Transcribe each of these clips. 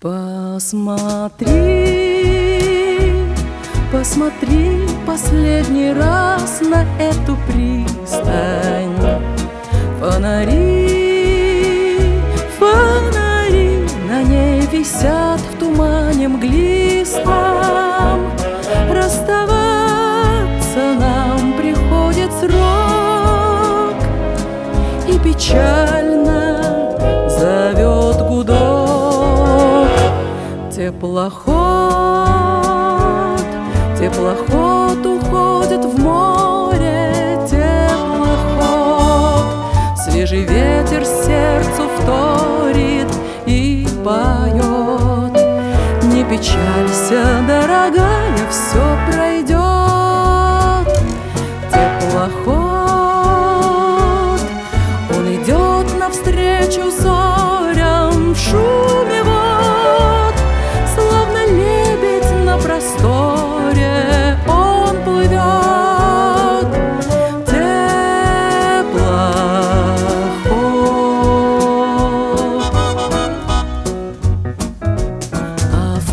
Посмотри, посмотри последний раз на эту пристань. Фонари, фонари на ней висят в тумане мглистом. Расставаться нам приходит срок, и печально зовет гудок. Теплоход, теплоход уходит в море, теплоход. Свежий ветер сердцу вторит и поет. Не печалься, дорогая, все пройдет. Теплоход, он идет навстречу зорям в шуме вод. Словно лебедь на просторе он плывет. Теплоход. А в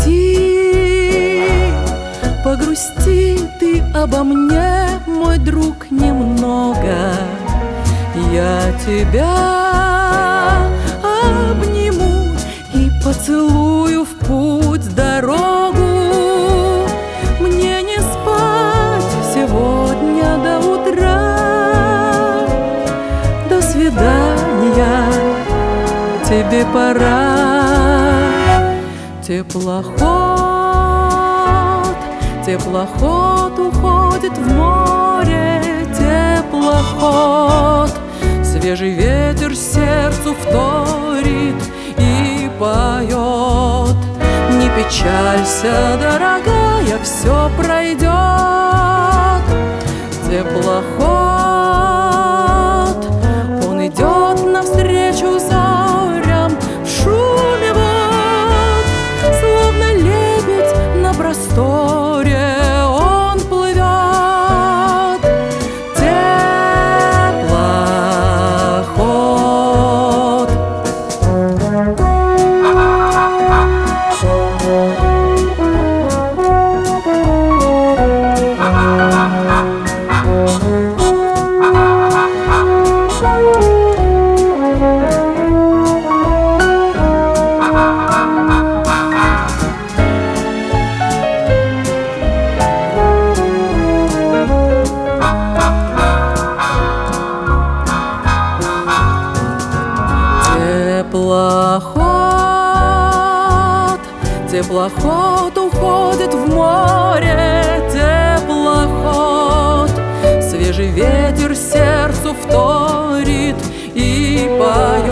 пути погрусти ты обо мне, мой друг, немного. Я тебя обниму и поцелую в путь дорогу. Мне не спать сегодня до утра. До свидания, тебе пора. Теплоход, теплоход уходит в море, теплоход. Свежий ветер сердцу вторит и поет. Не печалься, дорогая, все пройдет. Теплоход, он идет навстречу зорям в шуме вод. Словно лебедь на просторе он плывет. Теплоход, теплоход уходит в море, теплоход. Свежий ветер сердцу вторит и поет.